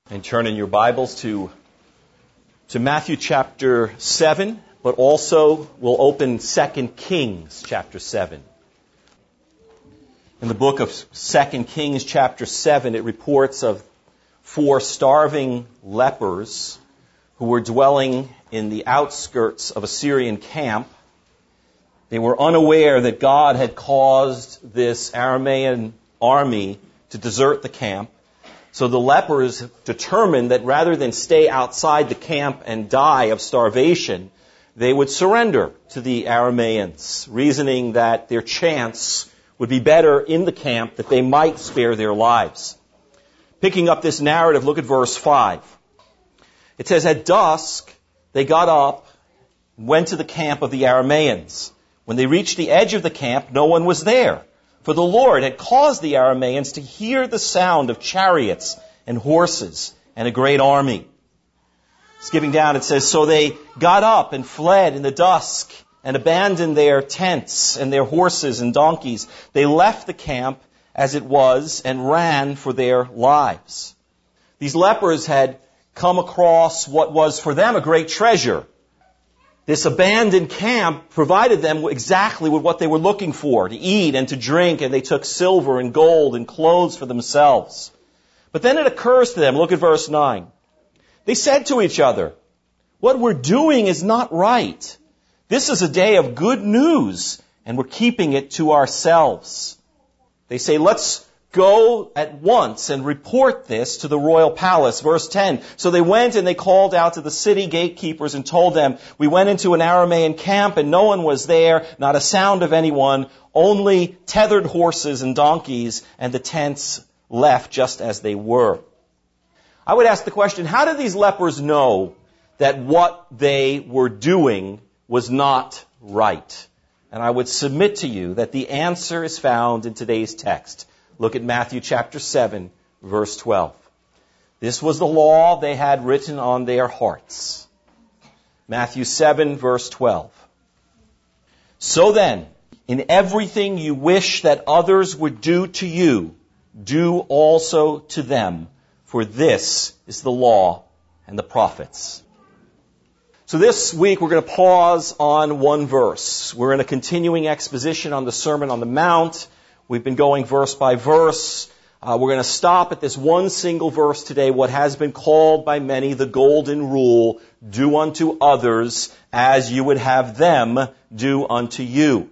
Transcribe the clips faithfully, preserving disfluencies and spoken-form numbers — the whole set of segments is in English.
And turn in your Bibles to, to Matthew chapter seven, but also we'll open Second Kings chapter seven. In the book of Second Kings chapter seven, it reports of four starving lepers who were dwelling in the outskirts of a Syrian camp. They were unaware that God had caused this Aramean army to desert the camp. So the lepers determined that rather than stay outside the camp and die of starvation, they would surrender to the Arameans, reasoning that their chance would be better in the camp, that they might spare their lives. Picking up this narrative, look at verse five. It says, "At dusk, they got up and went to the camp of the Arameans. When they reached the edge of the camp, no one was there. For the Lord had caused the Arameans to hear the sound of chariots and horses and a great army." Skipping down, it says, "So they got up and fled in the dusk and abandoned their tents and their horses and donkeys. They left the camp as it was and ran for their lives." These lepers had come across what was for them a great treasure. This abandoned camp provided them exactly with what they were looking for, to eat and to drink, and they took silver and gold and clothes for themselves. But then it occurs to them, look at verse nine. They said to each other, "What we're doing is not right. This is a day of good news, and we're keeping it to ourselves." They say, "Let's go at once and report this to the royal palace." Verse ten, "So they went and they called out to the city gatekeepers and told them, 'We went into an Aramean camp and no one was there, not a sound of anyone, only tethered horses and donkeys, and the tents left just as they were.'" I would ask the question, how did these lepers know that what they were doing was not right? And I would submit to you that the answer is found in today's text. Look at Matthew chapter seven, verse twelve. "This was the law they had written on their hearts." Matthew seven, verse twelve. "So then, in everything you wish that others would do to you, do also to them, for this is the law and the prophets." So this week we're going to pause on one verse. We're in a continuing exposition on the Sermon on the Mount. We've been going verse by verse. Uh, we're going to stop at this one single verse today, what has been called by many the golden rule, "Do unto others as you would have them do unto you."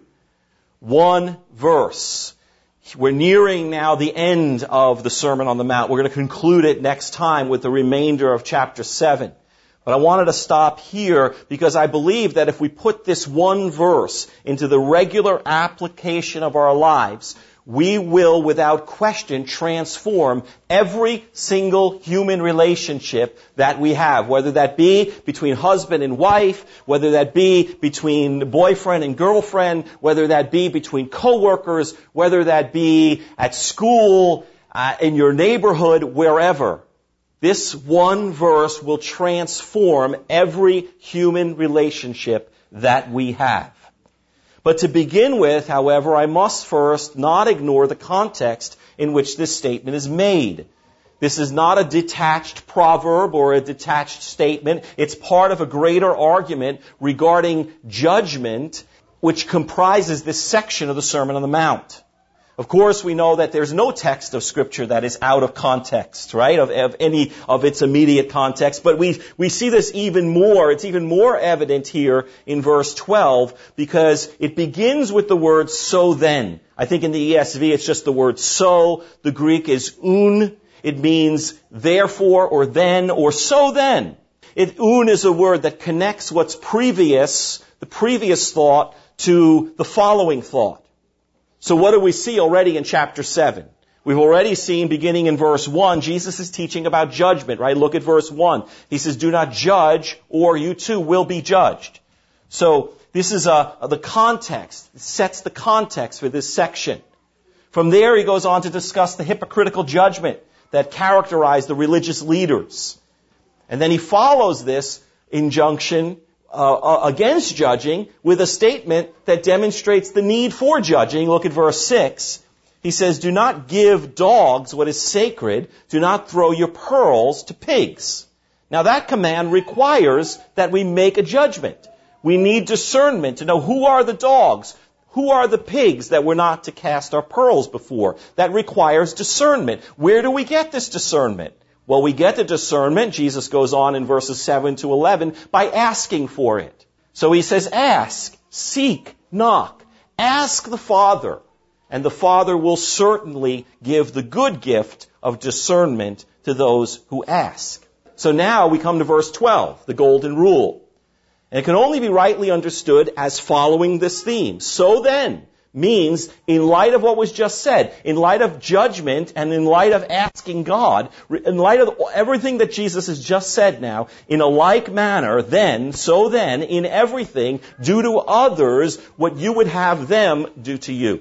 One verse. We're nearing now the end of the Sermon on the Mount. We're going to conclude it next time with the remainder of chapter seven. But I wanted to stop here because I believe that if we put this one verse into the regular application of our lives, we will, without question, transform every single human relationship that we have, whether that be between husband and wife, whether that be between boyfriend and girlfriend, whether that be between coworkers, whether that be at school, uh, in your neighborhood, wherever. This one verse will transform every human relationship that we have. But to begin with, however, I must first not ignore the context in which this statement is made. This is not a detached proverb or a detached statement. It's part of a greater argument regarding judgment, which comprises this section of the Sermon on the Mount. Of course, we know that there's no text of Scripture that is out of context, right, of, of any of its immediate context. But we, we see this even more. It's even more evident here in verse twelve because it begins with the word "so then." I think in the E S V it's just the word "so." The Greek is "un." It means therefore or then or so then. It, "un" is a word that connects what's previous, the previous thought, to the following thought. So what do we see already in chapter seven? We've already seen, beginning in verse one, Jesus is teaching about judgment, right? Look at verse one. He says, "Do not judge, or you too will be judged." So this is a, the context. It sets the context for this section. From there, he goes on to discuss the hypocritical judgment that characterized the religious leaders. And then he follows this injunction Uh, against judging with a statement that demonstrates the need for judging. Look at verse six. He says, do not give dogs what is sacred. Do not throw your pearls to pigs. Now that command requires that we make a judgment. We need discernment to know who are the dogs, who are the pigs that we're not to cast our pearls before. That requires discernment. Where do we get this discernment? Well, we get the discernment, Jesus goes on in verses seven to eleven, by asking for it. So he says, ask, seek, knock. Ask the Father, and the Father will certainly give the good gift of discernment to those who ask. So now we come to verse twelve, the golden rule. And it can only be rightly understood as following this theme. So then means, in light of what was just said, in light of judgment and in light of asking God, in light of everything that Jesus has just said now, in a like manner, then, so then, in everything, do to others what you would have them do to you.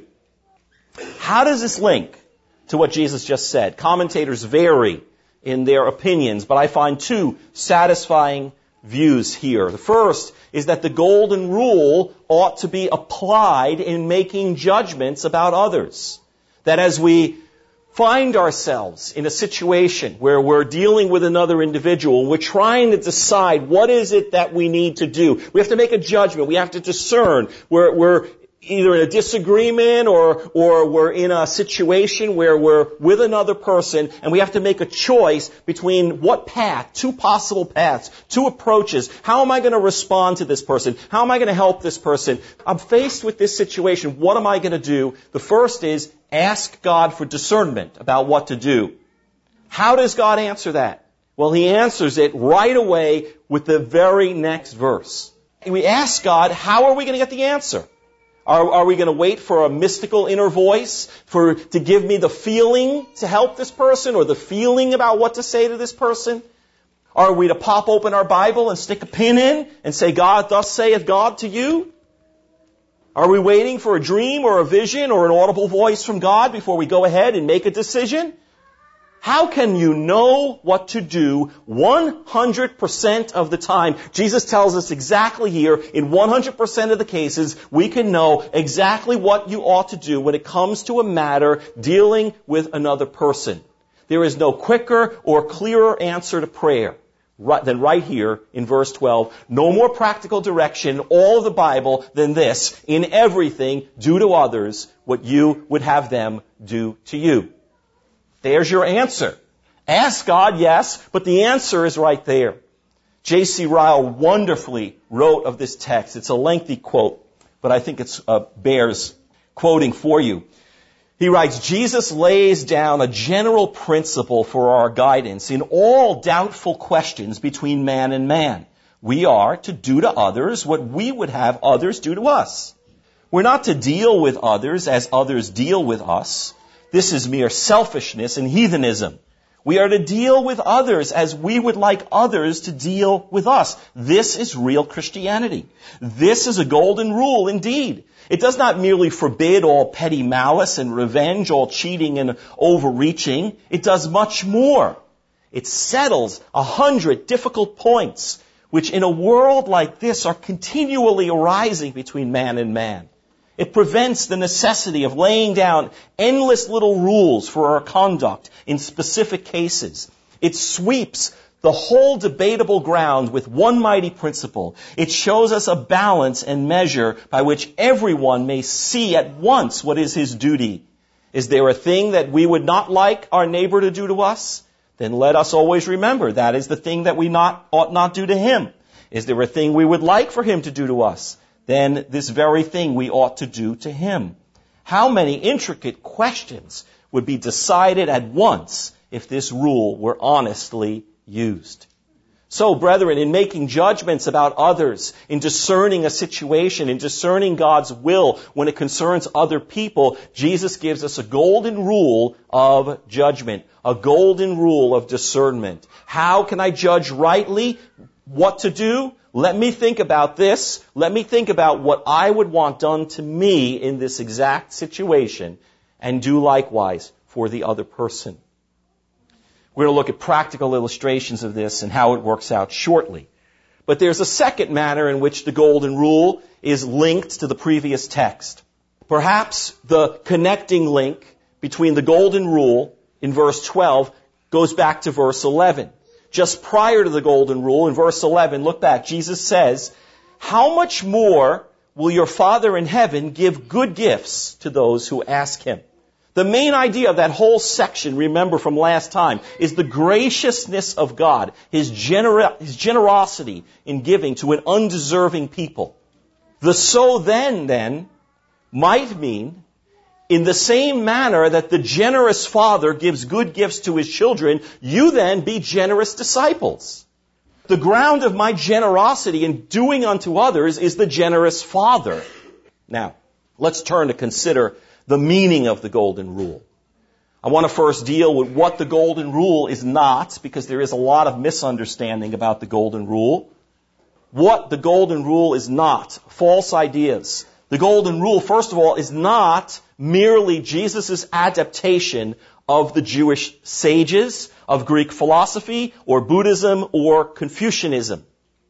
How does this link to what Jesus just said? Commentators vary in their opinions, but I find two satisfying views here. The first is that the golden rule ought to be applied in making judgments about others. That as we find ourselves in a situation where we're dealing with another individual, we're trying to decide what is it that we need to do. We have to make a judgment. We have to discern. We're, we're either in a disagreement or, or we're in a situation where we're with another person and we have to make a choice between what path, two possible paths, two approaches. How am I going to respond to this person? How am I going to help this person? I'm faced with this situation. What am I going to do? The first is ask God for discernment about what to do. How does God answer that? Well, He answers it right away with the very next verse. We ask God, how are we going to get the answer? Are, are we going to wait for a mystical inner voice for to give me the feeling to help this person or the feeling about what to say to this person? Are we to pop open our Bible and stick a pin in and say, God, thus saith God to you? Are we waiting for a dream or a vision or an audible voice from God before we go ahead and make a decision? How can you know what to do one hundred percent of the time? Jesus tells us exactly here, in one hundred percent of the cases, we can know exactly what you ought to do when it comes to a matter dealing with another person. There is no quicker or clearer answer to prayer than right here in verse twelve. No more practical direction, all of the Bible, than this. In everything, do to others what you would have them do to you. There's your answer. Ask God, yes, but the answer is right there. J C Ryle wonderfully wrote of this text. It's a lengthy quote, but I think it uh, bears quoting for you. He writes, Jesus lays down a general principle for our guidance in all doubtful questions between man and man. We are to do to others what we would have others do to us. We're not to deal with others as others deal with us. This is mere selfishness and heathenism. We are to deal with others as we would like others to deal with us. This is real Christianity. This is a golden rule indeed. It does not merely forbid all petty malice and revenge, all cheating and overreaching. It does much more. It settles a hundred difficult points, which in a world like this are continually arising between man and man. It prevents the necessity of laying down endless little rules for our conduct in specific cases. It sweeps the whole debatable ground with one mighty principle. It shows us a balance and measure by which everyone may see at once what is his duty. Is there a thing that we would not like our neighbor to do to us? Then let us always remember that is the thing that we not, ought not do to him. Is there a thing we would like for him to do to us? Then this very thing we ought to do to him. How many intricate questions would be decided at once if this rule were honestly used? So, brethren, in making judgments about others, in discerning a situation, in discerning God's will when it concerns other people, Jesus gives us a golden rule of judgment, a golden rule of discernment. How can I judge rightly what to do? Let me think about this. Let me think about what I would want done to me in this exact situation and do likewise for the other person. We're going to look at practical illustrations of this and how it works out shortly. But there's a second manner in which the golden rule is linked to the previous text. Perhaps the connecting link between the golden rule in verse twelve goes back to verse eleven. Just prior to the golden rule, in verse eleven, look back, Jesus says, "How much more will your Father in heaven give good gifts to those who ask him?" The main idea of that whole section, remember from last time, is the graciousness of God, His, gener- His generosity in giving to an undeserving people. The so then, then, might mean, in the same manner that the generous Father gives good gifts to His children, you then be generous disciples. The ground of my generosity in doing unto others is the generous Father. Now, let's turn to consider the meaning of the golden rule. I want to first deal with what the golden rule is not, because there is a lot of misunderstanding about the golden rule. What the golden rule is not. False ideas. The golden rule, first of all, is not merely Jesus' adaptation of the Jewish sages, of Greek philosophy, or Buddhism, or Confucianism.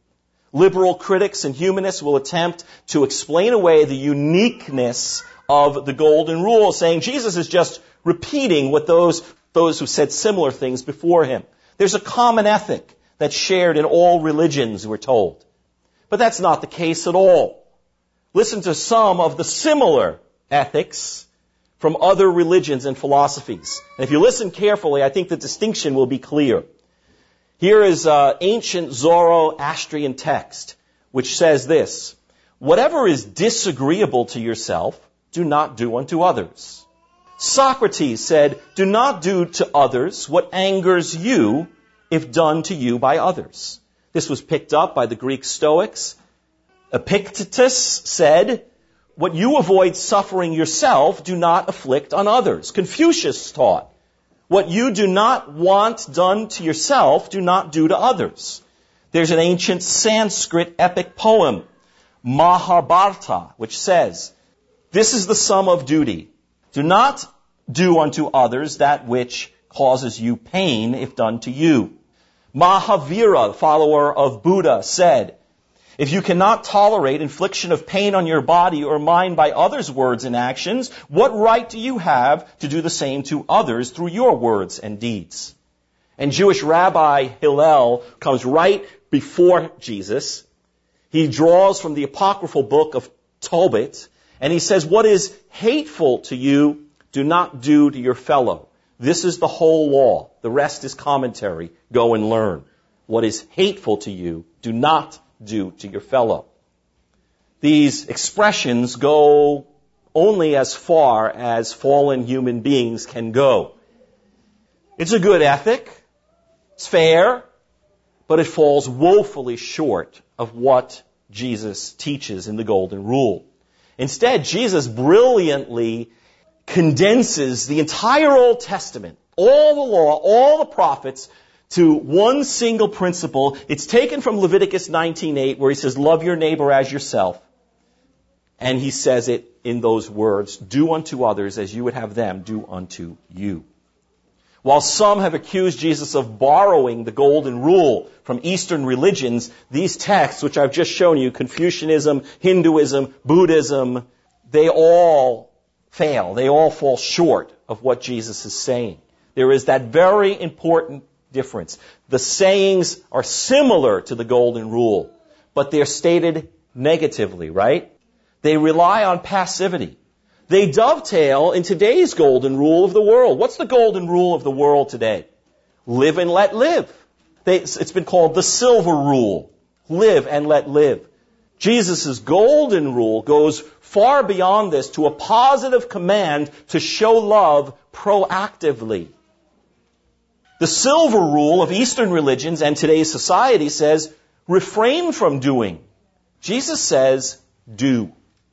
Liberal critics and humanists will attempt to explain away the uniqueness of the golden rule, saying Jesus is just repeating what those, those who said similar things before him. There's a common ethic that's shared in all religions, we're told. But that's not the case at all. Listen to some of the similar ethics from other religions and philosophies. And if you listen carefully, I think the distinction will be clear. Here is an ancient Zoroastrian text, which says this: "Whatever is disagreeable to yourself, do not do unto others." Socrates said, "Do not do to others what angers you if done to you by others." This was picked up by the Greek Stoics. Epictetus said, "What you avoid suffering yourself, do not afflict on others." Confucius taught, "What you do not want done to yourself, do not do to others." There's an ancient Sanskrit epic poem, Mahabharata, which says, "This is the sum of duty. Do not do unto others that which causes you pain if done to you." Mahavira, the follower of Buddha, said, "If you cannot tolerate infliction of pain on your body or mind by others' words and actions, what right do you have to do the same to others through your words and deeds?" And Jewish Rabbi Hillel comes right before Jesus. He draws from the apocryphal book of Tobit, and he says, "What is hateful to you, do not do to your fellow. This is the whole law. The rest is commentary. Go and learn. What is hateful to you, do not do to your fellow." These expressions go only as far as fallen human beings can go. It's a good ethic. It's fair. But it falls woefully short of what Jesus teaches in the Golden Rule. Instead, Jesus brilliantly condenses the entire Old Testament, all the law, all the prophets, to one single principle. It's taken from Leviticus nineteen eight, where he says, "Love your neighbor as yourself." And he says it in those words, "Do unto others as you would have them do unto you." While some have accused Jesus of borrowing the golden rule from Eastern religions, these texts, which I've just shown you, Confucianism, Hinduism, Buddhism, they all fail. They all fall short of what Jesus is saying. There is that very important difference. The sayings are similar to the golden rule, but they're stated negatively, right? They rely on passivity. They dovetail in today's golden rule of the world. What's the golden rule of the world today? Live and let live. They, it's been called the silver rule. Live and let live. Jesus' golden rule goes far beyond this to a positive command to show love proactively. The silver rule of Eastern religions and today's society says, refrain from doing. Jesus says, do.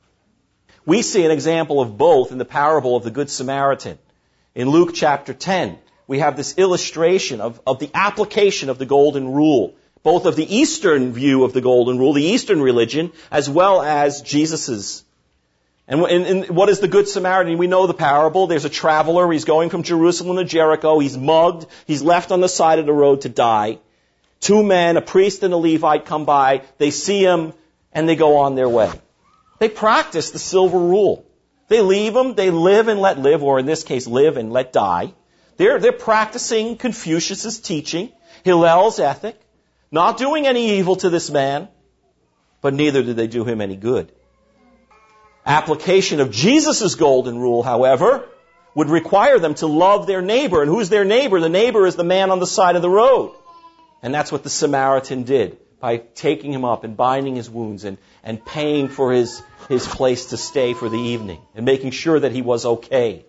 We see an example of both in the parable of the Good Samaritan. In Luke chapter ten, we have this illustration of, of the application of the golden rule, both of the Eastern view of the golden rule, the Eastern religion, as well as Jesus's. And, and, and what is the Good Samaritan? We know the parable. There's a traveler. He's going from Jerusalem to Jericho. He's mugged. He's left on the side of the road to die. Two men, a priest and a Levite, come by. They see him, and they go on their way. They practice the silver rule. They leave them, they live and let live, or in this case, live and let die. They're, they're practicing Confucius' teaching, Hillel's ethic, not doing any evil to this man, but neither did they do him any good. Application of Jesus' golden rule, however, would require them to love their neighbor. And who's their neighbor? The neighbor is the man on the side of the road. And that's what the Samaritan did by taking him up and binding his wounds and, and paying for his, his place to stay for the evening and making sure that he was okay.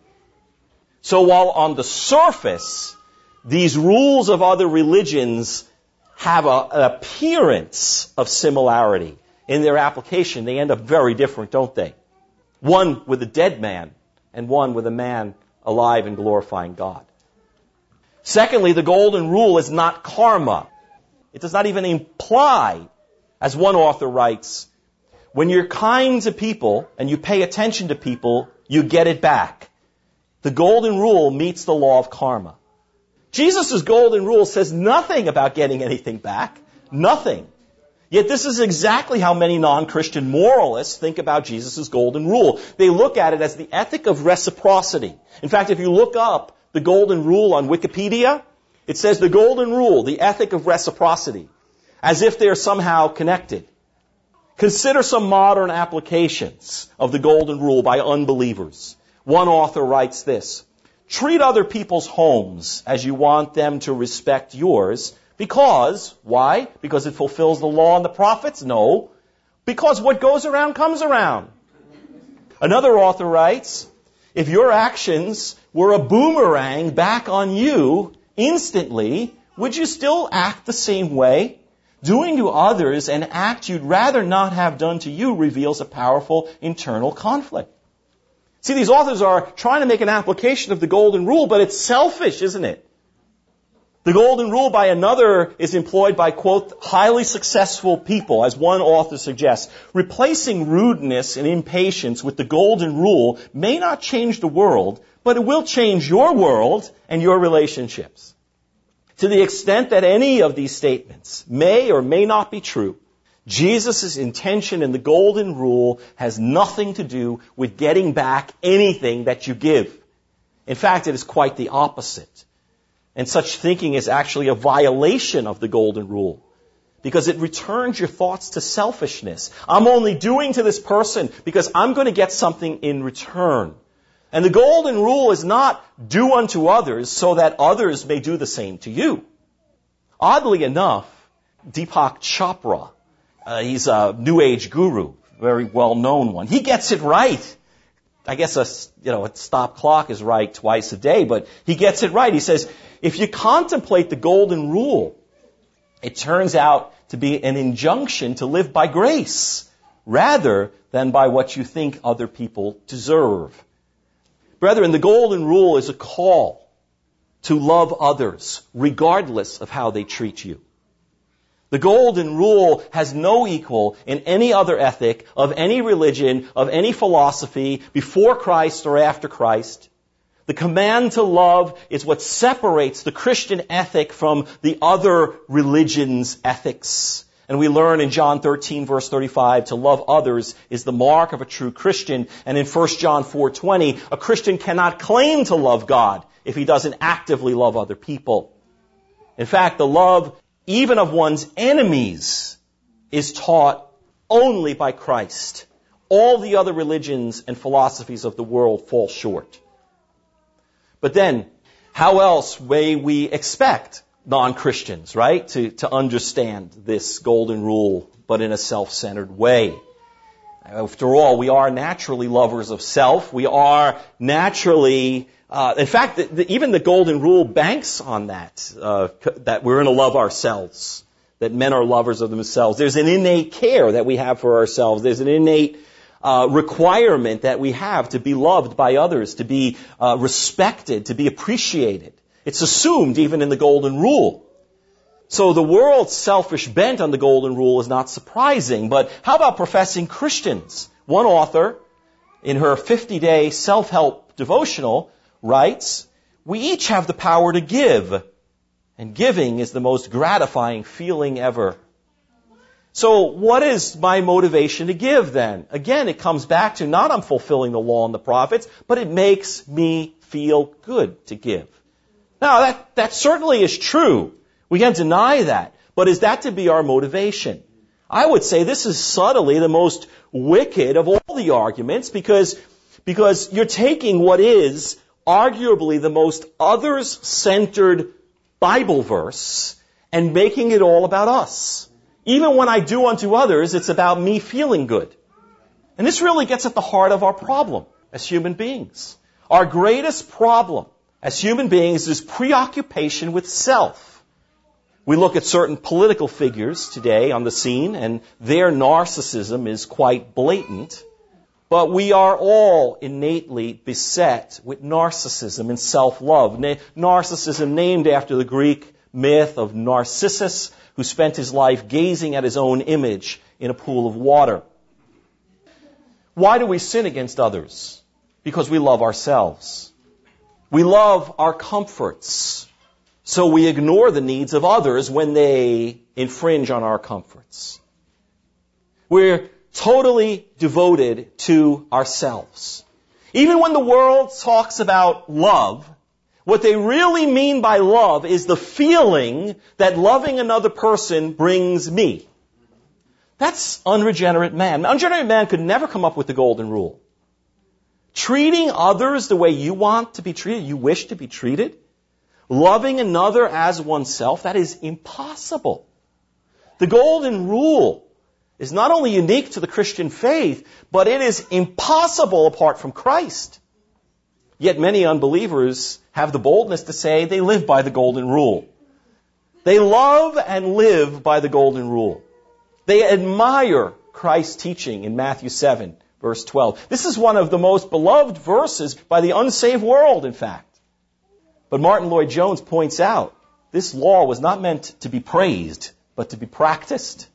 So while on the surface, these rules of other religions have a, an appearance of similarity, in their application, they end up very different, don't they? One with a dead man and one with a man alive and glorifying God. Secondly, the golden rule is not karma. It does not even imply, as one author writes, when you're kind to people and you pay attention to people, you get it back. The golden rule meets the law of karma. Jesus' golden rule says nothing about getting anything back. Nothing. Yet this is exactly how many non-Christian moralists think about Jesus' golden rule. They look at it as the ethic of reciprocity. In fact, if you look up the golden rule on Wikipedia, it says the golden rule, the ethic of reciprocity, as if they're somehow connected. Consider some modern applications of the golden rule by unbelievers. One author writes this: treat other people's homes as you want them to respect yours. Because, why? Because it fulfills the law and the prophets? No. Because what goes around comes around. Another author writes, if your actions were a boomerang back on you instantly, would you still act the same way? Doing to others an act you'd rather not have done to you reveals a powerful internal conflict. See, these authors are trying to make an application of the golden rule, but it's selfish, isn't it? The golden rule by another is employed by, quote, highly successful people, as one author suggests. Replacing rudeness and impatience with the golden rule may not change the world, but it will change your world and your relationships. To the extent that any of these statements may or may not be true, Jesus' intention in the golden rule has nothing to do with getting back anything that you give. In fact, it is quite the opposite. And such thinking is actually a violation of the golden rule, because it returns your thoughts to selfishness. I'm only doing to this person because I'm going to get something in return. And the golden rule is not do unto others so that others may do the same to you. Oddly enough, Deepak Chopra, uh, he's a New Age guru, very well-known one. He gets it right. I guess a, you know, a stop clock is right twice a day, but he gets it right. He says, if you contemplate the golden rule, it turns out to be an injunction to live by grace rather than by what you think other people deserve. Brethren, the golden rule is a call to love others regardless of how they treat you. The golden rule has no equal in any other ethic of any religion, of any philosophy, before Christ or after Christ. The command to love is what separates the Christian ethic from the other religions' ethics. And we learn in John thirteen, verse thirty-five, to love others is the mark of a true Christian. And in First John four twenty, a Christian cannot claim to love God if he doesn't actively love other people. In fact, the love even of one's enemies is taught only by Christ. All the other religions and philosophies of the world fall short. But then, how else may we expect non-Christians, right, to, to understand this golden rule, but in a self-centered way? After all, we are naturally lovers of self. We are naturally, uh, in fact, the, the, even the golden rule banks on that, uh, that we're going to love ourselves, that men are lovers of themselves. There's an innate care that we have for ourselves. There's an innate uh, requirement that we have to be loved by others, to be uh, respected, to be appreciated. It's assumed even in the golden rule. So the world's selfish bent on the golden rule is not surprising, but how about professing Christians? One author, in her fifty-day self-help devotional, writes, we each have the power to give, and giving is the most gratifying feeling ever. So what is my motivation to give then? Again, it comes back to not I'm fulfilling the law and the prophets, but it makes me feel good to give. Now, that, that certainly is true. We can't deny that. But is that to be our motivation? I would say this is subtly the most wicked of all the arguments because, because you're taking what is arguably the most others-centered Bible verse and making it all about us. Even when I do unto others, it's about me feeling good. And this really gets at the heart of our problem as human beings. Our greatest problem as human beings is preoccupation with self. We look at certain political figures today on the scene, and their narcissism is quite blatant. But we are all innately beset with narcissism and self-love. Na- narcissism named after the Greek myth of Narcissus, who spent his life gazing at his own image in a pool of water. Why do we sin against others? Because we love ourselves. We love our comforts. So we ignore the needs of others when they infringe on our comforts. We're totally devoted to ourselves. Even when the world talks about love, what they really mean by love is the feeling that loving another person brings me. That's unregenerate man. Unregenerate man could never come up with the golden rule. Treating others the way you want to be treated, you wish to be treated, loving another as oneself, that is impossible. The golden rule is not only unique to the Christian faith, but it is impossible apart from Christ. Yet many unbelievers have the boldness to say they live by the golden rule. They love and live by the golden rule. They admire Christ's teaching in Matthew seven, verse twelve. This is one of the most beloved verses by the unsaved world, in fact. But Martin Lloyd-Jones points out, this law was not meant to be praised, but to be practiced.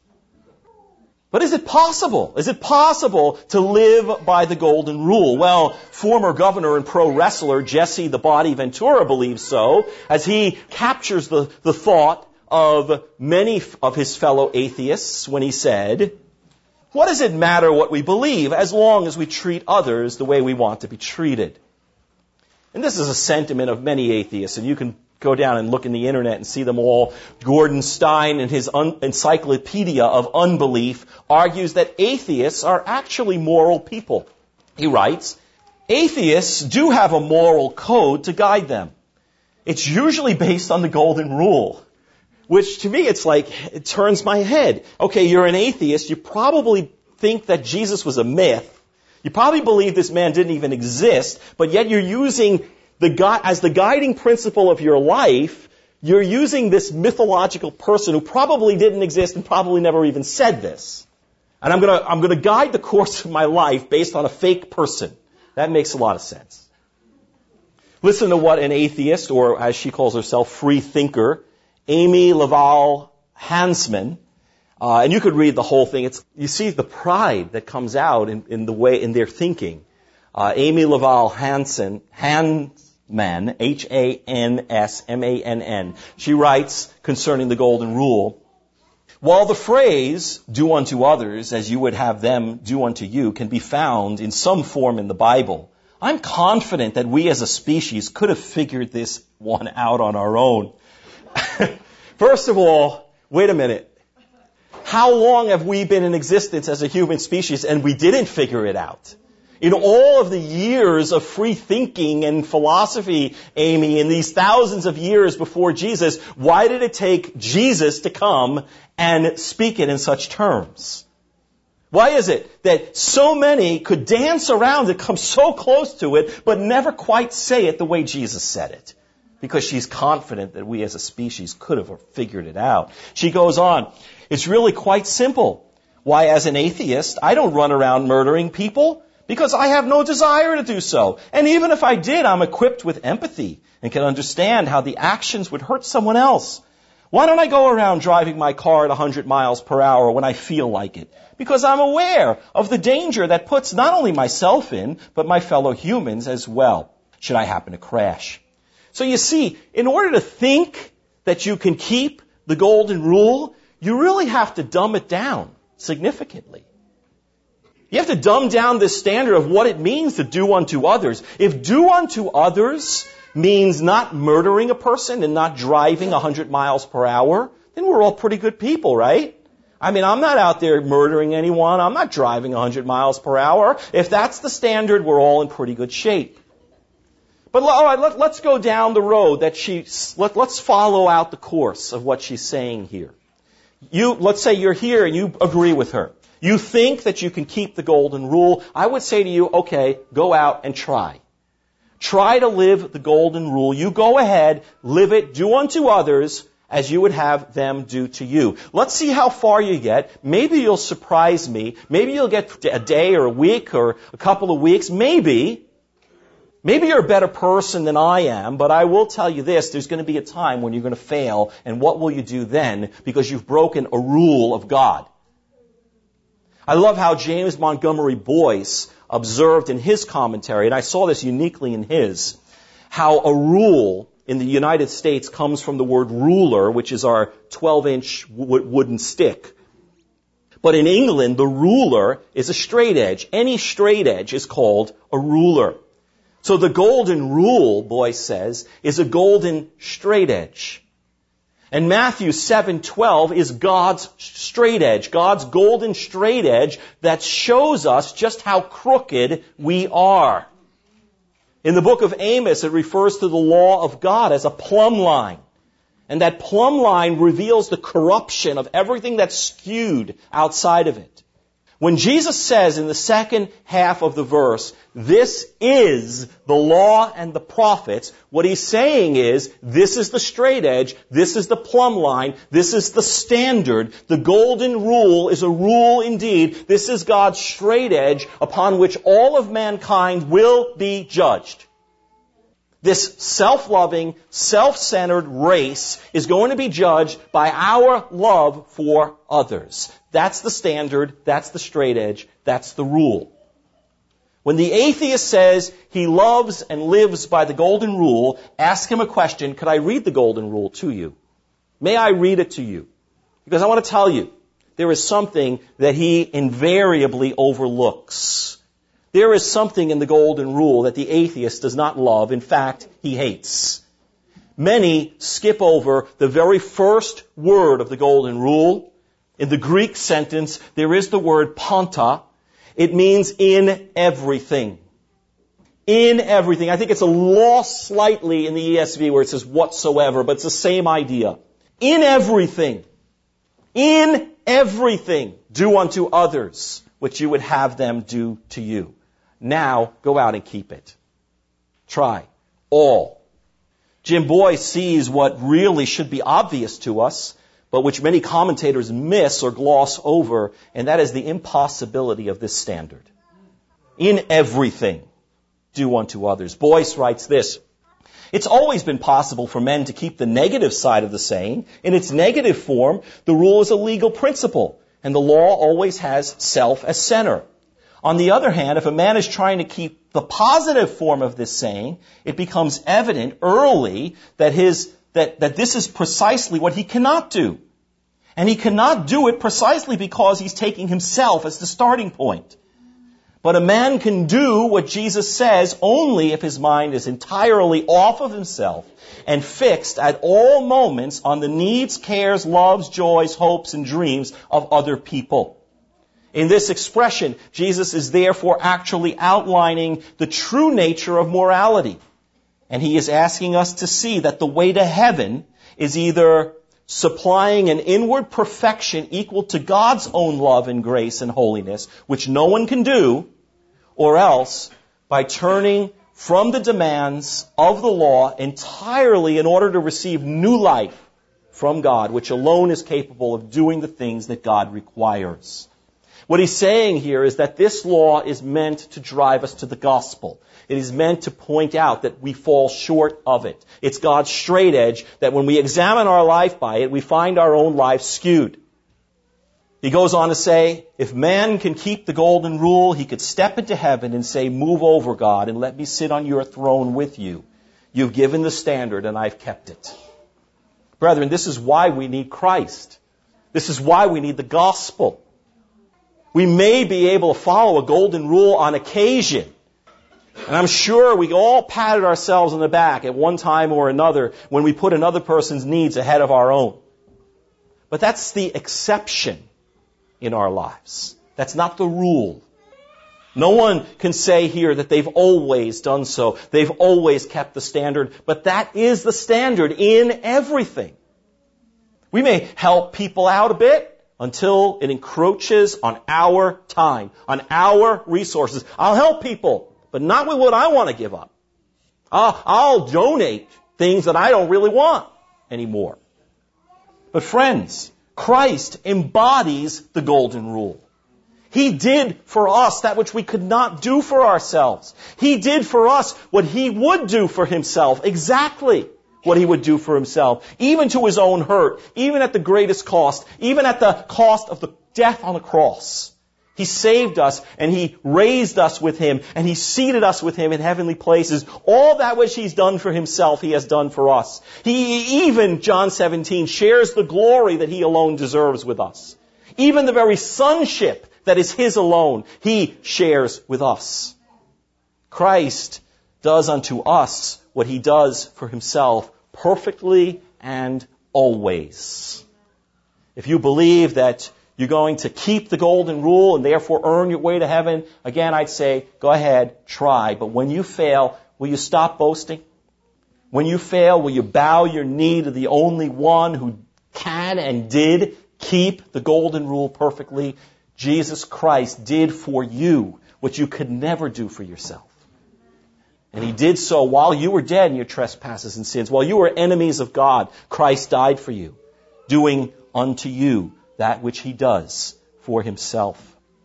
But is it possible? Is it possible to live by the golden rule? Well, former governor and pro wrestler Jesse the Body Ventura believes so, as he captures the, the thought of many of his fellow atheists when he said, what does it matter what we believe as long as we treat others the way we want to be treated? And this is a sentiment of many atheists, and you can go down and look in the internet and see them all. Gordon Stein, in his un- Encyclopedia of Unbelief, argues that atheists are actually moral people. He writes, atheists do have a moral code to guide them. It's usually based on the golden rule, which to me it's like, it turns my head. Okay, you're an atheist, you probably think that Jesus was a myth. You probably believe this man didn't even exist, but yet you're using the gui- as the guiding principle of your life, you're using this mythological person who probably didn't exist and probably never even said this. And I'm gonna, I'm gonna guide the course of my life based on a fake person. That makes a lot of sense. Listen to what an atheist, or as she calls herself, free thinker, Amy Laval Hansman, uh, and you could read the whole thing. It's, you see the pride that comes out in, in the way, in their thinking. Uh, Amy Laval Hansen, Hansman, H A N S M A N N. She writes concerning the golden rule, while the phrase, do unto others as you would have them do unto you, can be found in some form in the Bible, I'm confident that we as a species could have figured this one out on our own. First of all, wait a minute. How long have we been in existence as a human species and we didn't figure it out? In all of the years of free thinking and philosophy, Amy, in these thousands of years before Jesus, why did it take Jesus to come and speak it in such terms? Why is it that so many could dance around it, come so close to it, but never quite say it the way Jesus said it? Because she's confident that we as a species could have figured it out. She goes on, it's really quite simple. Why, as an atheist, I don't run around murdering people because I have no desire to do so. And even if I did, I'm equipped with empathy and can understand how the actions would hurt someone else. Why don't I go around driving my car at one hundred miles per hour when I feel like it? Because I'm aware of the danger that puts not only myself in, but my fellow humans as well, should I happen to crash. So you see, in order to think that you can keep the golden rule, you really have to dumb it down significantly. You have to dumb down this standard of what it means to do unto others. If do unto others means not murdering a person and not driving one hundred miles per hour, then we're all pretty good people, right? I mean, I'm not out there murdering anyone. I'm not driving one hundred miles per hour. If that's the standard, we're all in pretty good shape. But all right, let, let's go down the road that she, let, let's follow out the course of what she's saying here. You, let's say you're here and you agree with her. You think that you can keep the golden rule. I would say to you, okay, go out and try. Try to live the golden rule. You go ahead, live it, do unto others as you would have them do to you. Let's see how far you get. Maybe you'll surprise me. Maybe you'll get a day or a week or a couple of weeks. Maybe. Maybe you're a better person than I am, but I will tell you this, there's going to be a time when you're going to fail, and what will you do then? Because you've broken a rule of God. I love how James Montgomery Boyce observed in his commentary, and I saw this uniquely in his, how a rule in the United States comes from the word ruler, which is our twelve-inch wooden stick. But in England, the ruler is a straight edge. Any straight edge is called a ruler. So the golden rule, Boyce says, is a golden straight edge. And Matthew seven twelve is God's straight edge, God's golden straight edge that shows us just how crooked we are. In the book of Amos, it refers to the law of God as a plumb line. And that plumb line reveals the corruption of everything that's skewed outside of it. When Jesus says in the second half of the verse, this is the law and the prophets, what he's saying is, this is the straight edge, this is the plumb line, this is the standard. The golden rule is a rule indeed. This is God's straight edge upon which all of mankind will be judged. This self-loving, self-centered race is going to be judged by our love for others. That's the standard, that's the straight edge, that's the rule. When the atheist says he loves and lives by the golden rule, ask him a question, could I read the golden rule to you? May I read it to you? Because I want to tell you, there is something that he invariably overlooks. There is something in the golden rule that the atheist does not love. In fact, he hates. Many skip over the very first word of the golden rule. In the Greek sentence, there is the word panta. It means in everything. In everything. I think it's a loss slightly in the E S V where it says whatsoever, but it's the same idea. In everything. In everything. Do unto others what you would have them do to you. Now, go out and keep it. Try. All. Jim Boyce sees what really should be obvious to us, but which many commentators miss or gloss over, and that is the impossibility of this standard. In everything, do unto others. Boyce writes this, it's always been possible for men to keep the negative side of the saying. In its negative form, the rule is a legal principle, and the law always has self as center. On the other hand, if a man is trying to keep the positive form of this saying, it becomes evident early that his that, that this is precisely what he cannot do. And he cannot do it precisely because he's taking himself as the starting point. But a man can do what Jesus says only if his mind is entirely off of himself and fixed at all moments on the needs, cares, loves, joys, hopes, and dreams of other people. In this expression, Jesus is therefore actually outlining the true nature of morality. And he is asking us to see that the way to heaven is either supplying an inward perfection equal to God's own love and grace and holiness, which no one can do, or else by turning from the demands of the law entirely in order to receive new life from God, which alone is capable of doing the things that God requires. What he's saying here is that this law is meant to drive us to the gospel. It is meant to point out that we fall short of it. It's God's straight edge that when we examine our life by it, we find our own life skewed. He goes on to say, if man can keep the golden rule, he could step into heaven and say, move over, God, and let me sit on your throne with you. You've given the standard and I've kept it. Brethren, this is why we need Christ. This is why we need the gospel. We may be able to follow a golden rule on occasion. And I'm sure we all patted ourselves on the back at one time or another when we put another person's needs ahead of our own. But that's the exception in our lives. That's not the rule. No one can say here that they've always done so. They've always kept the standard. But that is the standard in everything. We may help people out a bit until it encroaches on our time, on our resources. I'll help people, but not with what I want to give up. I'll, I'll donate things that I don't really want anymore. But friends, Christ embodies the golden rule. He did for us that which we could not do for ourselves. He did for us what He would do for Himself, exactly what He would do for Himself, even to His own hurt, even at the greatest cost, even at the cost of the death on the cross. He saved us, and He raised us with Him, and He seated us with Him in heavenly places. All that which He's done for Himself, He has done for us. He even, John seventeen, shares the glory that He alone deserves with us. Even the very sonship that is His alone, He shares with us. Christ does unto us what He does for Himself perfectly and always. If you believe that you're going to keep the golden rule and therefore earn your way to heaven, again, I'd say, go ahead, try. But when you fail, will you stop boasting? When you fail, will you bow your knee to the only one who can and did keep the golden rule perfectly? Jesus Christ did for you what you could never do for yourself. And He did so while you were dead in your trespasses and sins. While you were enemies of God, Christ died for you, doing unto you that which He does for Himself.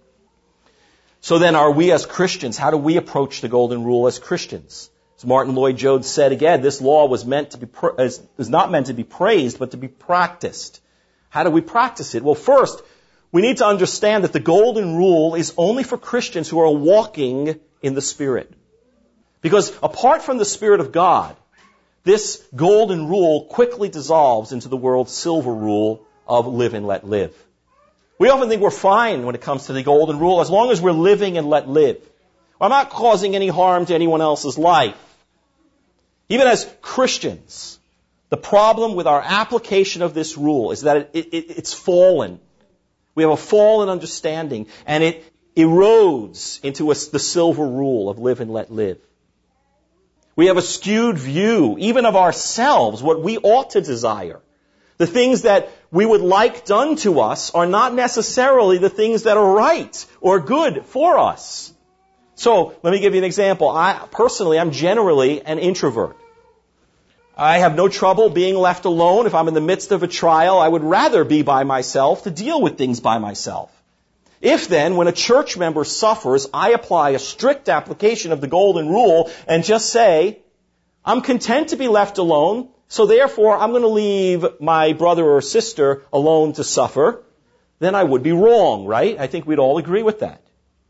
So then, are we as Christians, how do we approach the golden rule as Christians? As Martin Lloyd-Jones said again, this law was meant to be is not meant to be praised, but to be practiced. How do we practice it? Well, first, we need to understand that the golden rule is only for Christians who are walking in the Spirit. Because apart from the Spirit of God, this golden rule quickly dissolves into the world's silver rule of live and let live. We often think we're fine when it comes to the golden rule as long as we're living and let live. I'm not causing any harm to anyone else's life. Even as Christians, the problem with our application of this rule is that it, it, it's fallen. We have a fallen understanding, and it erodes into a, the silver rule of live and let live. We have a skewed view, even of ourselves, what we ought to desire. The things that we would like done to us are not necessarily the things that are right or good for us. So, let me give you an example. I, personally, I'm generally an introvert. I have no trouble being left alone. If I'm in the midst of a trial, I would rather be by myself to deal with things by myself. If then, when a church member suffers, I apply a strict application of the golden rule and just say, I'm content to be left alone, so therefore I'm going to leave my brother or sister alone to suffer, then I would be wrong, right? I think we'd all agree with that.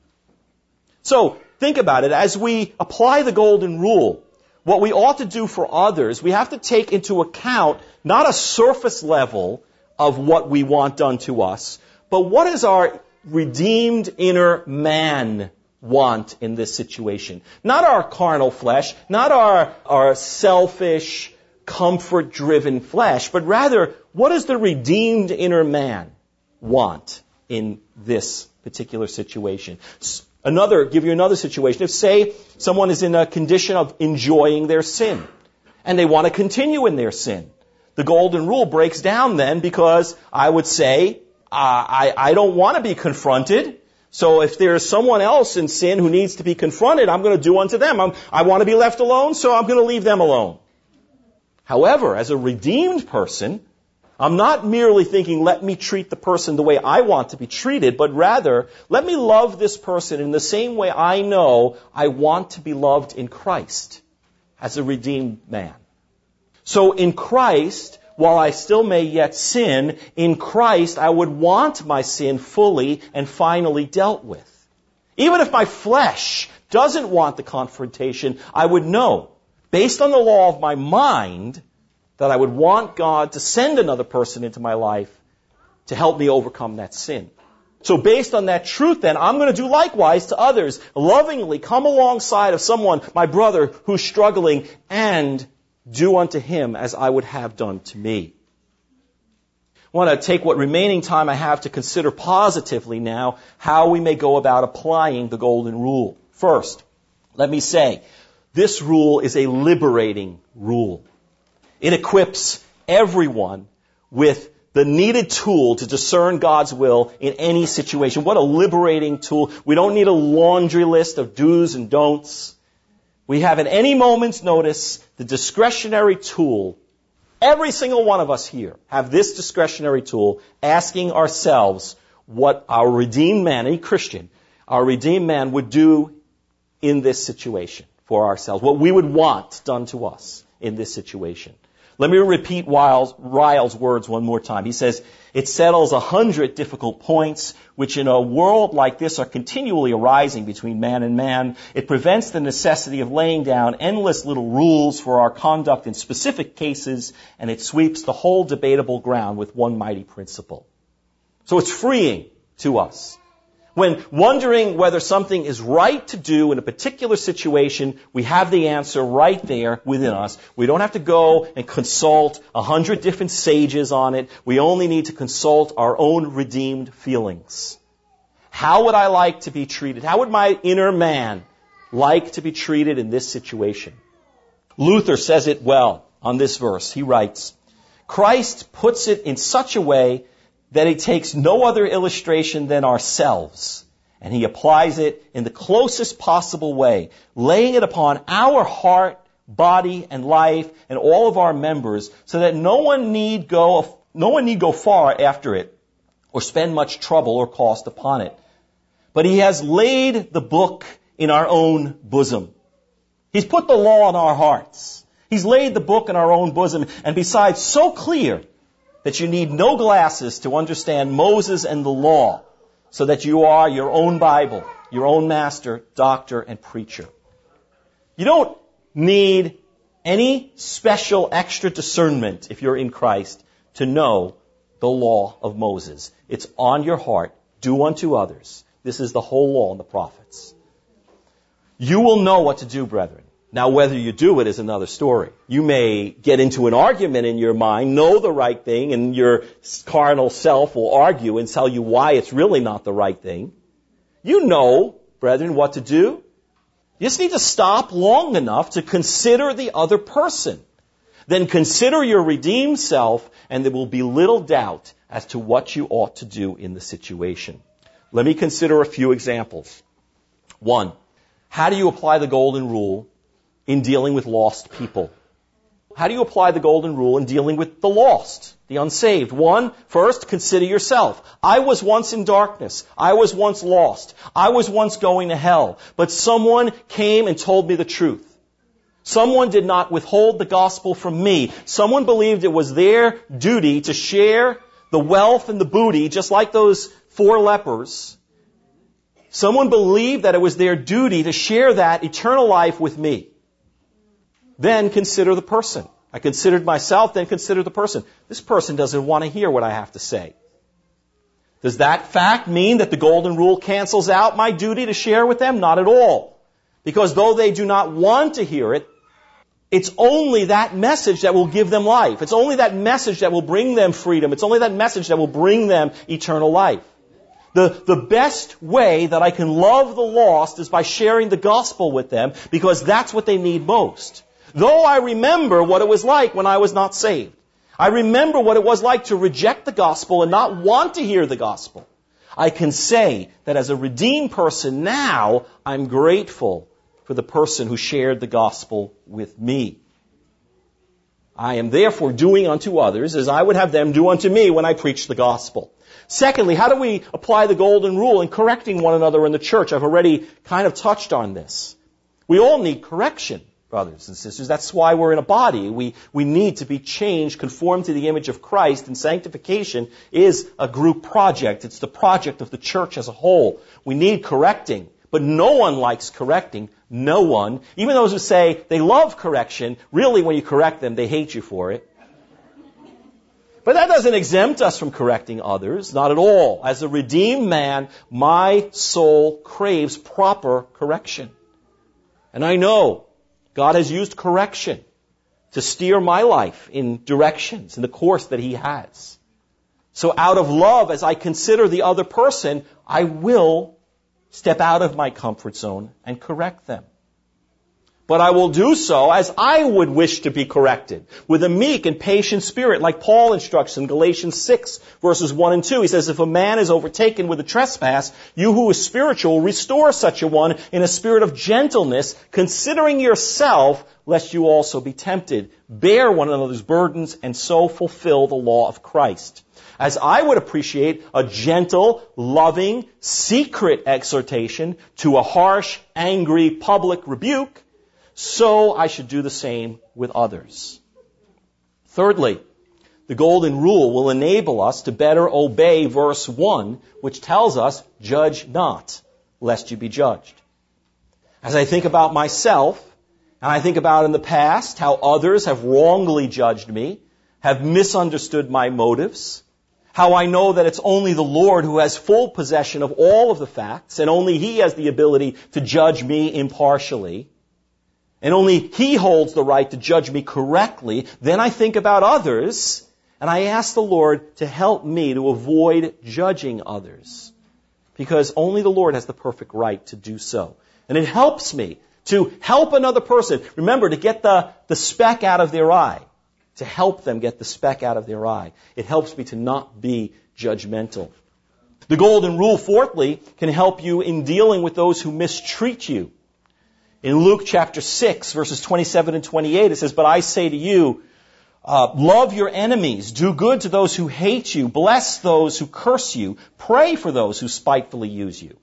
So, think about it. As we apply the golden rule, what we ought to do for others, we have to take into account not a surface level of what we want done to us, but what is our redeemed inner man want in this situation. Not our carnal flesh, not our, our selfish, comfort-driven flesh, but rather, what does the redeemed inner man want in this particular situation? Another, give you another situation. If, say, someone is in a condition of enjoying their sin, and they want to continue in their sin, the golden rule breaks down then because I would say, uh, I, I don't want to be confronted. So if there's someone else in sin who needs to be confronted, I'm going to do unto them. I'm, I want to be left alone, so I'm going to leave them alone. However, as a redeemed person, I'm not merely thinking, let me treat the person the way I want to be treated, but rather, let me love this person in the same way I know I want to be loved in Christ as a redeemed man. So in Christ, while I still may yet sin, in Christ I would want my sin fully and finally dealt with. Even if my flesh doesn't want the confrontation, I would know, based on the law of my mind, that I would want God to send another person into my life to help me overcome that sin. So based on that truth, then, I'm going to do likewise to others, lovingly come alongside of someone, my brother, who's struggling, and do unto him as I would have done to me. I want to take what remaining time I have to consider positively now how we may go about applying the golden rule. First, let me say, this rule is a liberating rule. It equips everyone with the needed tool to discern God's will in any situation. What a liberating tool. We don't need a laundry list of do's and don'ts. We have at any moment's notice the discretionary tool. Every single one of us here have this discretionary tool, asking ourselves what our redeemed man, any Christian, our redeemed man would do in this situation for ourselves, what we would want done to us in this situation. Let me repeat Ryle's, Ryle's words one more time. He says, it settles a hundred difficult points, which in a world like this are continually arising between man and man. It prevents the necessity of laying down endless little rules for our conduct in specific cases, and it sweeps the whole debatable ground with one mighty principle. So it's freeing to us. When wondering whether something is right to do in a particular situation, we have the answer right there within us. We don't have to go and consult a hundred different sages on it. We only need to consult our own redeemed feelings. How would I like to be treated? How would my inner man like to be treated in this situation? Luther says it well on this verse. He writes, Christ puts it in such a way that he takes no other illustration than ourselves, and he applies it in the closest possible way, laying it upon our heart, body, and life, and all of our members, so that no one need go, no one need go far after it, or spend much trouble or cost upon it. But he has laid the book in our own bosom. He's put the law in our hearts. He's laid the book in our own bosom, and besides, so clear that you need no glasses to understand Moses and the law, so that you are your own Bible, your own master, doctor, and preacher. You don't need any special extra discernment if you're in Christ to know the law of Moses. It's on your heart. Do unto others. This is the whole law and the prophets. You will know what to do, brethren. Now, whether you do it is another story. You may get into an argument in your mind, know the right thing, and your carnal self will argue and tell you why it's really not the right thing. You know, brethren, what to do. You just need to stop long enough to consider the other person. Then consider your redeemed self, and there will be little doubt as to what you ought to do in the situation. Let me consider a few examples. One, how do you apply the golden rule in dealing with lost people? How do you apply the golden rule in dealing with the lost, the unsaved? One, first, consider yourself. I was once in darkness. I was once lost. I was once going to hell. But someone came and told me the truth. Someone did not withhold the gospel from me. Someone believed it was their duty to share the wealth and the booty, just like those four lepers. Someone believed that it was their duty to share that eternal life with me. Then consider the person. I considered myself, then consider the person. This person doesn't want to hear what I have to say. Does that fact mean that the golden rule cancels out my duty to share with them? Not at all. Because though they do not want to hear it, it's only that message that will give them life. It's only that message that will bring them freedom. It's only that message that will bring them eternal life. The, the best way that I can love the lost is by sharing the gospel with them, because that's what they need most. Though I remember what it was like when I was not saved. I remember what it was like to reject the gospel and not want to hear the gospel. I can say that as a redeemed person now, I'm grateful for the person who shared the gospel with me. I am therefore doing unto others as I would have them do unto me when I preach the gospel. Secondly, how do we apply the golden rule in correcting one another in the church? I've already kind of touched on this. We all need correction, brothers and sisters. That's why we're in a body. We, we need to be changed, conformed to the image of Christ, and sanctification is a group project. It's the project of the church as a whole. We need correcting, but no one likes correcting. No one. Even those who say they love correction, really when you correct them, they hate you for it. But that doesn't exempt us from correcting others, not at all. As a redeemed man, my soul craves proper correction. And I know God has used correction to steer my life in directions, in the course that He has. So out of love, as I consider the other person, I will step out of my comfort zone and correct them. But I will do so as I would wish to be corrected, with a meek and patient spirit, like Paul instructs in Galatians six, verses one and two. He says, if a man is overtaken with a trespass, you who is spiritual, restore such a one in a spirit of gentleness, considering yourself, lest you also be tempted. Bear one another's burdens, and so fulfill the law of Christ. As I would appreciate a gentle, loving, secret exhortation to a harsh, angry, public rebuke, so I should do the same with others. Thirdly, the golden rule will enable us to better obey verse one, which tells us, judge not, lest you be judged. As I think about myself, and I think about in the past how others have wrongly judged me, have misunderstood my motives, how I know that it's only the Lord who has full possession of all of the facts, and only He has the ability to judge me impartially, and only He holds the right to judge me correctly, then I think about others, and I ask the Lord to help me to avoid judging others, because only the Lord has the perfect right to do so. And it helps me to help another person, remember, to get the, the speck out of their eye, to help them get the speck out of their eye. It helps me to not be judgmental. The golden rule, fourthly, can help you in dealing with those who mistreat you. In Luke chapter six, verses twenty-seven and twenty-eight, it says, but I say to you, uh, love your enemies, do good to those who hate you, bless those who curse you, pray for those who spitefully use you.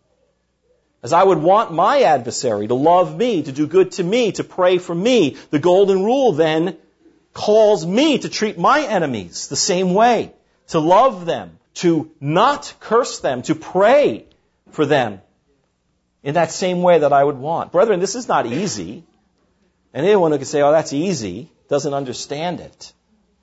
As I would want my adversary to love me, to do good to me, to pray for me, the golden rule then calls me to treat my enemies the same way, to love them, to not curse them, to pray for them in that same way that I would want. Brethren, this is not easy. And anyone who can say, oh, that's easy, doesn't understand it.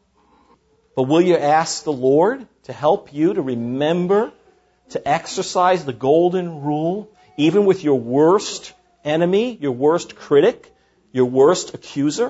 But will you ask the Lord to help you to remember to exercise the golden rule, even with your worst enemy, your worst critic, your worst accuser?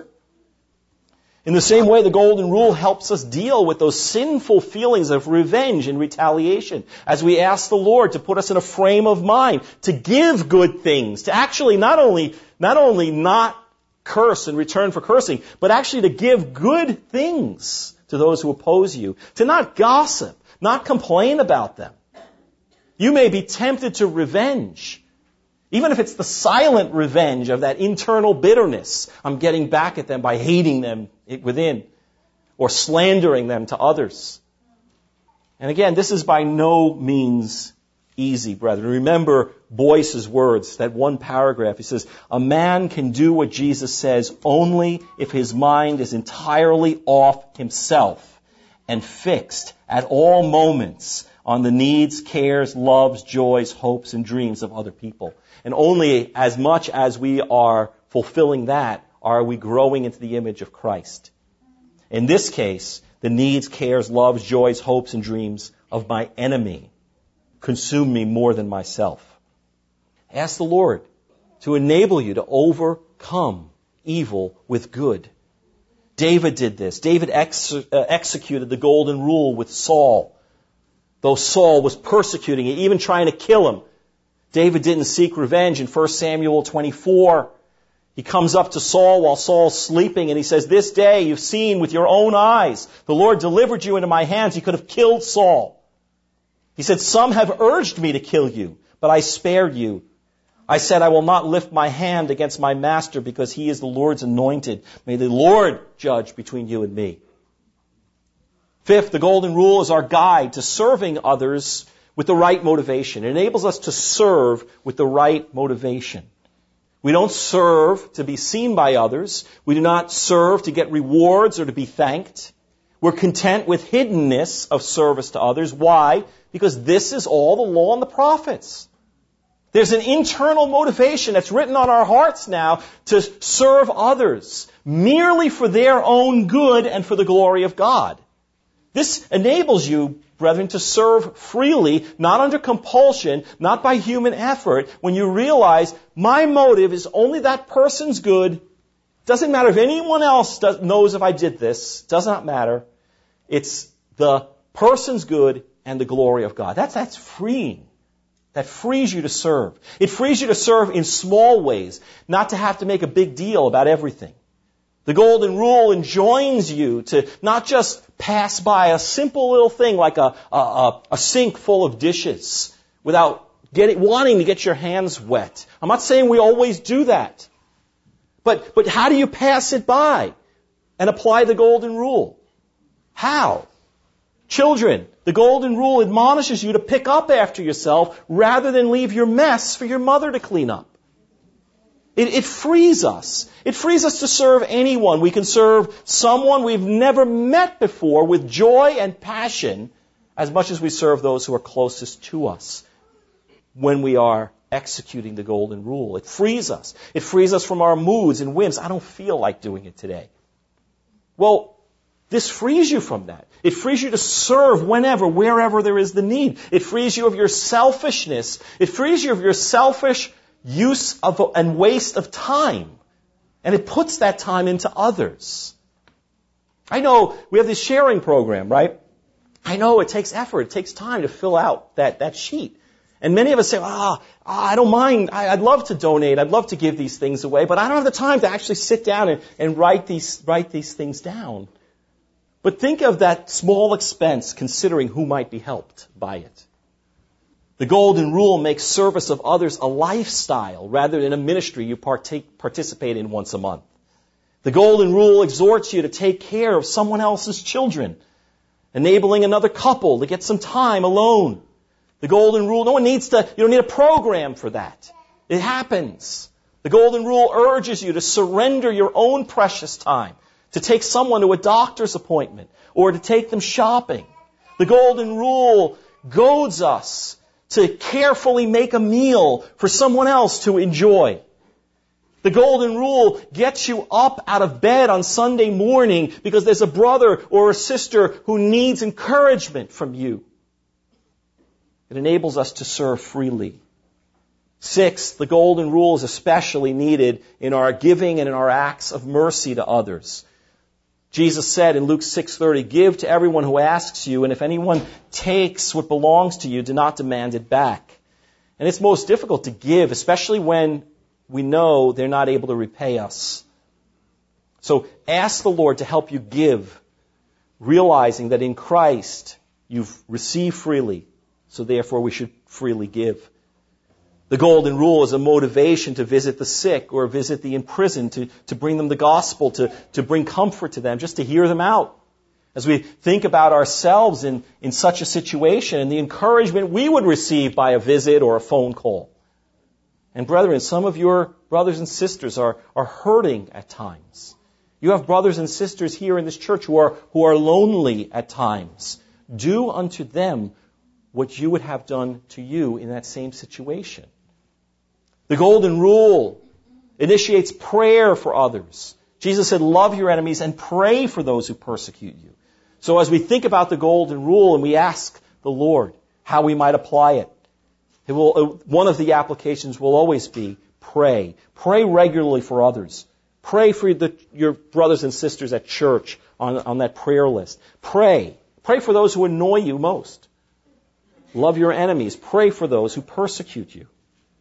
In the same way, the golden rule helps us deal with those sinful feelings of revenge and retaliation as we ask the Lord to put us in a frame of mind to give good things, to actually not only, not only not curse in return for cursing, but actually to give good things to those who oppose you, to not gossip, not complain about them. You may be tempted to revenge, even if it's the silent revenge of that internal bitterness. I'm getting back at them by hating them within or slandering them to others. And again, this is by no means easy, brethren. Remember Boyce's words, that one paragraph. He says, a man can do what Jesus says only if his mind is entirely off himself and fixed at all moments on the needs, cares, loves, joys, hopes, and dreams of other people. And only as much as we are fulfilling that are we growing into the image of Christ. In this case, the needs, cares, loves, joys, hopes, and dreams of my enemy consume me more than myself. Ask the Lord to enable you to overcome evil with good. David did this. David ex- uh, executed the golden rule with Saul. Though Saul was persecuting him, even trying to kill him, David didn't seek revenge. In First Samuel twenty-four, he comes up to Saul while Saul's sleeping, and he says, this day you've seen with your own eyes, the Lord delivered you into my hands. He could have killed Saul. He said, some have urged me to kill you, but I spared you. I said, I will not lift my hand against my master because he is the Lord's anointed. May the Lord judge between you and me. Fifth, the golden rule is our guide to serving others with the right motivation. It enables us to serve with the right motivation. We don't serve to be seen by others. We do not serve to get rewards or to be thanked. We're content with hiddenness of service to others. Why? Because this is all the law and the prophets. There's an internal motivation that's written on our hearts now to serve others merely for their own good and for the glory of God. This enables you, brethren, to serve freely, not under compulsion, not by human effort, when you realize my motive is only that person's good. Doesn't matter if anyone else does, knows if I did this. Does not matter. It's the person's good and the glory of God. That's, that's freeing. That frees you to serve. It frees you to serve in small ways, not to have to make a big deal about everything. The golden rule enjoins you to not just pass by a simple little thing like a, a, a sink full of dishes without getting, wanting to get your hands wet. I'm not saying we always do that. But, but how do you pass it by and apply the golden rule? How? Children, the golden rule admonishes you to pick up after yourself rather than leave your mess for your mother to clean up. It, it frees us. It frees us to serve anyone. We can serve someone we've never met before with joy and passion as much as we serve those who are closest to us when we are executing the golden rule. It frees us. It frees us from our moods and whims. I don't feel like doing it today. Well, this frees you from that. It frees you to serve whenever, wherever there is the need. It frees you of your selfishness. It frees you of your selfish use of and waste of time. And it puts that time into others. I know we have this sharing program, right? I know it takes effort. It takes time to fill out that, that sheet. And many of us say, ah, oh, I don't mind. I, I'd love to donate. I'd love to give these things away. But I don't have the time to actually sit down and, and write these, write these things down. But think of that small expense considering who might be helped by it. The golden rule makes service of others a lifestyle rather than a ministry you partake, participate in once a month. The golden rule exhorts you to take care of someone else's children, enabling another couple to get some time alone. The golden rule, no one needs to, you don't need a program for that. It happens. The golden rule urges you to surrender your own precious time, to take someone to a doctor's appointment, or to take them shopping. The golden rule goads us to carefully make a meal for someone else to enjoy. The golden rule gets you up out of bed on Sunday morning because there's a brother or a sister who needs encouragement from you. It enables us to serve freely. Sixth, the golden rule is especially needed in our giving and in our acts of mercy to others. Jesus said in Luke six thirty, "Give to everyone who asks you, and if anyone takes what belongs to you, do not demand it back." And it's most difficult to give, especially when we know they're not able to repay us. So ask the Lord to help you give, realizing that in Christ you've received freely, so therefore we should freely give. The golden rule is a motivation to visit the sick or visit the imprisoned, to, to bring them the gospel, to, to bring comfort to them, just to hear them out. As we think about ourselves in, in such a situation and the encouragement we would receive by a visit or a phone call. And brethren, some of your brothers and sisters are, are hurting at times. You have brothers and sisters here in this church who are, who are lonely at times. Do unto them what you would have done to you in that same situation. The golden rule initiates prayer for others. Jesus said, love your enemies and pray for those who persecute you. So as we think about the golden rule and we ask the Lord how we might apply it, it will, one of the applications will always be pray. Pray regularly for others. Pray for the, your brothers and sisters at church on, on that prayer list. Pray. Pray for those who annoy you most. Love your enemies. Pray for those who persecute you.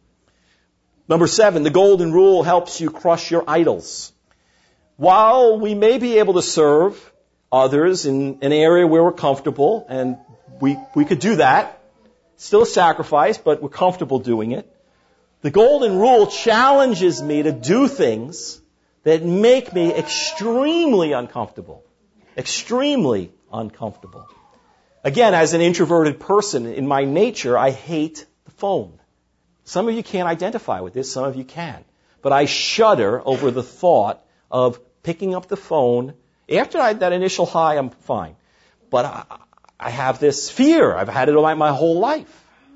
Number seven, the golden rule helps you crush your idols. While we may be able to serve others in an area where we're comfortable, and we, we could do that, still a sacrifice, but we're comfortable doing it, the golden rule challenges me to do things that make me extremely uncomfortable. Extremely uncomfortable. Again, as an introverted person, in my nature, I hate the phone. Some of you can't identify with this, some of you can. But I shudder over the thought of picking up the phone. After I, that initial high, I'm fine. But I, I have this fear. I've had it my, my whole life.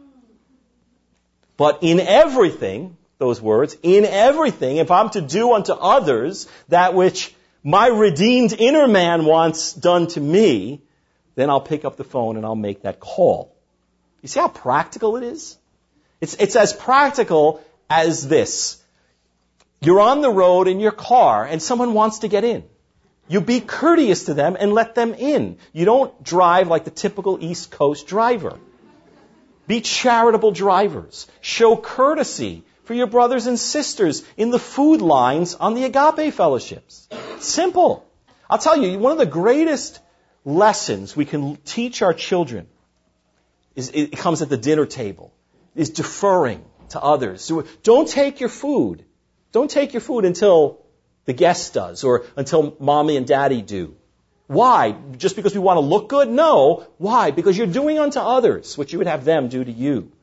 But in everything, those words, in everything, if I'm to do unto others that which my redeemed inner man wants done to me, then I'll pick up the phone and I'll make that call. You see how practical it is? It's, it's as practical as this. You're on the road in your car and someone wants to get in. You be courteous to them and let them in. You don't drive like the typical East Coast driver. Be charitable drivers. Show courtesy for your brothers and sisters in the food lines on the Agape fellowships. Simple. I'll tell you, one of the greatest lessons we can teach our children is it comes at the dinner table, is deferring to others. So don't take your food. Don't take your food until the guest does or until mommy and daddy do. Why? Just because we want to look good? No. Why? Because you're doing unto others what you would have them do to you.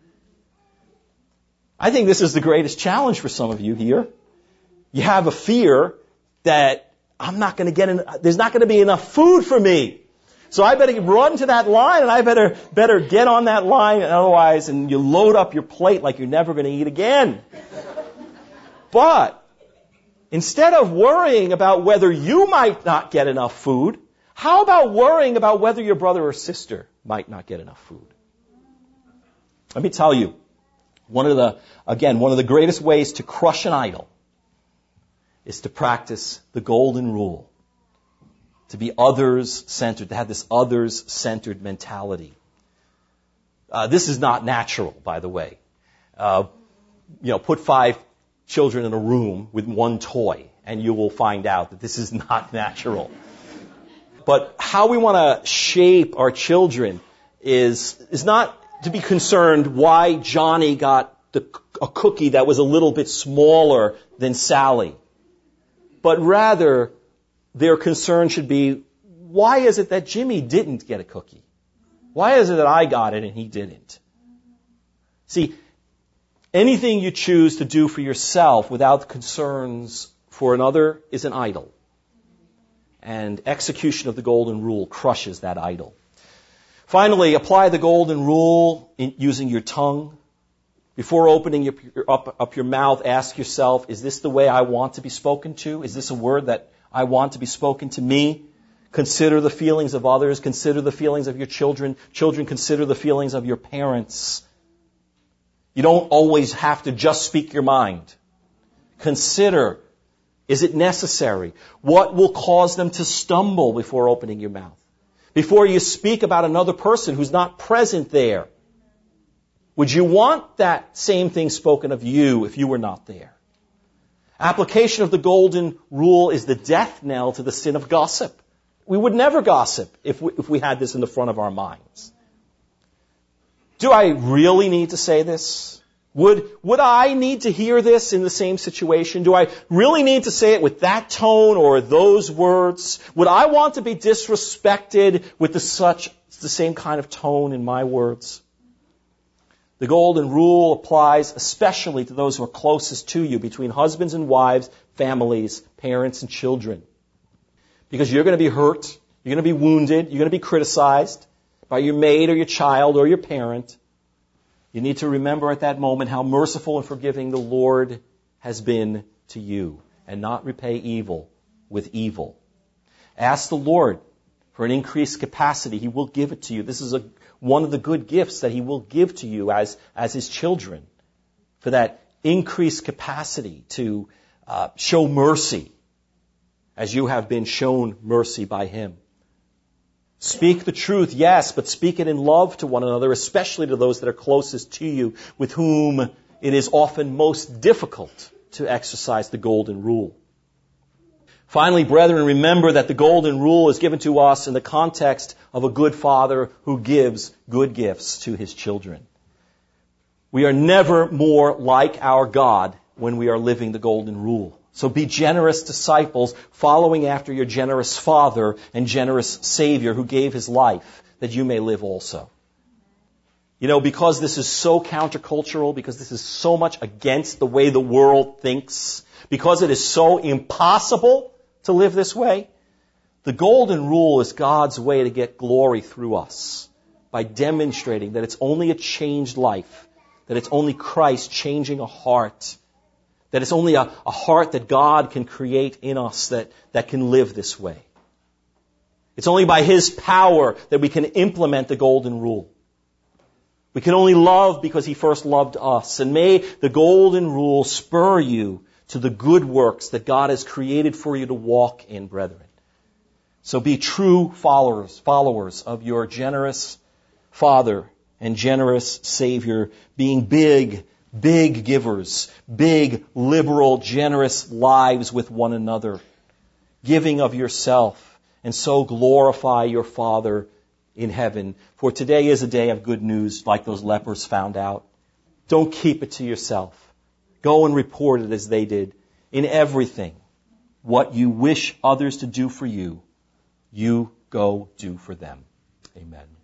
I think this is the greatest challenge for some of you here. You have a fear that I'm not going to get in, there's not going to be enough food for me. So I better run to that line and I better, better get on that line, otherwise, and you load up your plate like you're never going to eat again. But instead of worrying about whether you might not get enough food, how about worrying about whether your brother or sister might not get enough food? Let me tell you, one of the, again, one of the greatest ways to crush an idol is to practice the golden rule. To be others-centered, to have this others-centered mentality. Uh, this is not natural, by the way. Uh, you know, put five children in a room with one toy, and you will find out that this is not natural. But how we want to shape our children is is not to be concerned why Johnny got the, a cookie that was a little bit smaller than Sally, but rather their concern should be, why is it that Jimmy didn't get a cookie? Why is it that I got it and he didn't? See, anything you choose to do for yourself without concerns for another is an idol. And execution of the golden rule crushes that idol. Finally, apply the golden rule in using your tongue. Before opening your, up, up your mouth, ask yourself, is this the way I want to be spoken to? Is this a word that I want to be spoken to me? Consider the feelings of others. Consider the feelings of your children. Children, consider the feelings of your parents. You don't always have to just speak your mind. Consider, is it necessary? What will cause them to stumble before opening your mouth? Before you speak about another person who's not present there, would you want that same thing spoken of you if you were not there? Application of the golden rule is the death knell to the sin of gossip. We would never gossip if we, if we had this in the front of our minds. Do I really need to say this? Would, would I need to hear this in the same situation? Do I really need to say it with that tone or those words? Would I want to be disrespected with the such the same kind of tone in my words? The golden rule applies especially to those who are closest to you, between husbands and wives, families, parents and children. Because you're going to be hurt, you're going to be wounded, you're going to be criticized by your maid or your child or your parent. You need to remember at that moment how merciful and forgiving the Lord has been to you, and not repay evil with evil. Ask the Lord for an increased capacity. He will give it to you. This is a one of the good gifts that He will give to you as, as His children, for that increased capacity to uh, show mercy as you have been shown mercy by Him. Speak the truth, yes, but speak it in love to one another, especially to those that are closest to you, with whom it is often most difficult to exercise the golden rule. Finally, brethren, remember that the golden rule is given to us in the context of a good father who gives good gifts to his children. We are never more like our God when we are living the golden rule. So be generous disciples, following after your generous Father and generous Savior who gave His life that you may live also. You know, because this is so countercultural, because this is so much against the way the world thinks, because it is so impossible to live this way, the golden rule is God's way to get glory through us by demonstrating that it's only a changed life, that it's only Christ changing a heart, that it's only a, a heart that God can create in us that, that can live this way. It's only by His power that we can implement the golden rule. We can only love because He first loved us. And may the golden rule spur you to the good works that God has created for you to walk in, brethren. So be true followers, followers of your generous Father and generous Savior, being big, big givers, big, liberal, generous lives with one another, giving of yourself, and so glorify your Father in heaven. For today is a day of good news, like those lepers found out. Don't keep it to yourself. Go and report it as they did. In everything, what you wish others to do for you, you go do for them. Amen.